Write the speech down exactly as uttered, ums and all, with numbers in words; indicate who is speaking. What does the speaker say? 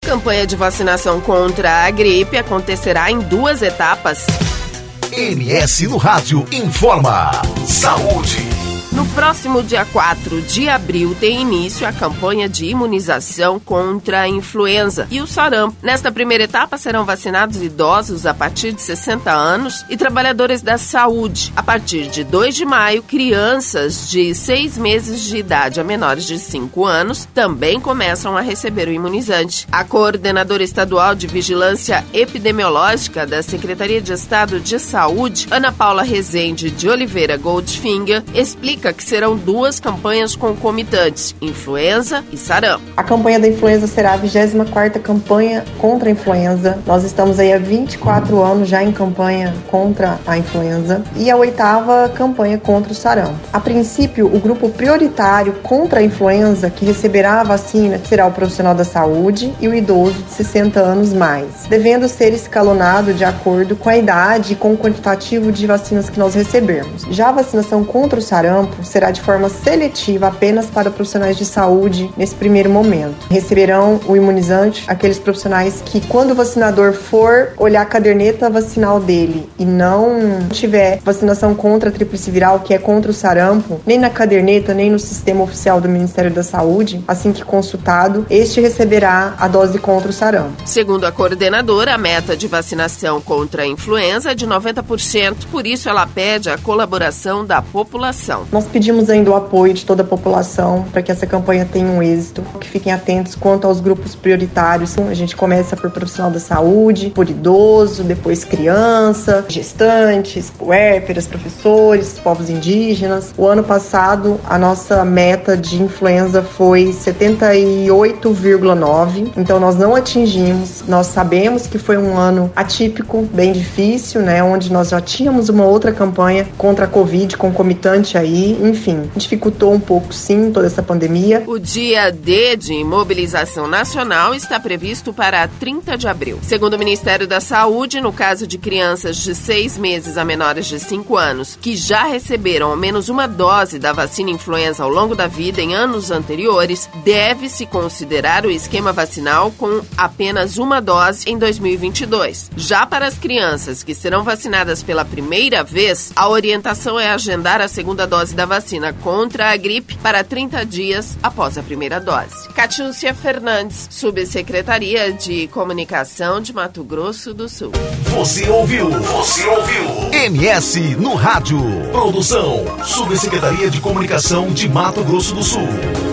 Speaker 1: campanha de vacinação contra a gripe acontecerá em duas etapas.
Speaker 2: M S no Rádio informa. Saúde.
Speaker 1: No próximo dia quatro de abril tem início a campanha de imunização contra a influenza e o sarampo. Nesta primeira etapa serão vacinados idosos a partir de sessenta anos e trabalhadores da saúde. A partir de dois de maio, crianças de seis meses de idade a menores de cinco anos também começam a receber o imunizante. A coordenadora estadual de Vigilância Epidemiológica da Secretaria de Estado de Saúde, Ana Paula Rezende de Oliveira Goldfinger, explica que serão duas campanhas concomitantes, influenza e sarampo.
Speaker 3: A campanha da influenza será a vigésima quarta campanha contra a influenza. Nós estamos aí há vinte e quatro anos já em campanha contra a influenza e a oitava campanha contra o sarampo. A princípio, o grupo prioritário contra a influenza que receberá a vacina será o profissional da saúde e o idoso de sessenta anos mais, devendo ser escalonado de acordo com a idade e com o quantitativo de vacinas que nós recebermos. Já a vacinação contra o sarampo será de forma seletiva apenas para profissionais de saúde nesse primeiro momento. Receberão o imunizante aqueles profissionais que, quando o vacinador for olhar a caderneta vacinal dele e não tiver vacinação contra a tríplice viral, que é contra o sarampo, nem na caderneta, nem no sistema oficial do Ministério da Saúde, assim que consultado, este receberá a dose contra o sarampo.
Speaker 1: Segundo a coordenadora, a meta de vacinação contra a influenza é de noventa por cento, por isso ela pede a colaboração da população.
Speaker 3: Nós pedimos ainda o apoio de toda a população para que essa campanha tenha um êxito, que fiquem atentos quanto aos grupos prioritários. A gente começa por profissional da saúde, por idoso, depois criança, gestantes, puérperas, professores, povos indígenas. O ano passado, a nossa meta de influenza foi setenta e oito vírgula nove, então nós não atingimos. Nós sabemos que foi um ano atípico, bem difícil, né, onde nós já tínhamos uma outra campanha contra a Covid concomitante aí. Enfim, dificultou um pouco, sim, toda essa pandemia.
Speaker 1: O dia D de mobilização nacional está previsto para trinta de abril. Segundo o Ministério da Saúde, no caso de crianças de seis meses a menores de cinco anos que já receberam ao menos uma dose da vacina influenza ao longo da vida em anos anteriores, deve-se considerar o esquema vacinal com apenas uma dose em dois mil e vinte e dois. Já para as crianças que serão vacinadas pela primeira vez, a orientação é agendar a segunda dose da vacina contra a gripe para trinta dias após a primeira dose. Catiúcia Fernandes, Subsecretaria de Comunicação de Mato Grosso do Sul.
Speaker 2: Você ouviu? Você ouviu? M S no Rádio. Produção, Subsecretaria de Comunicação de Mato Grosso do Sul.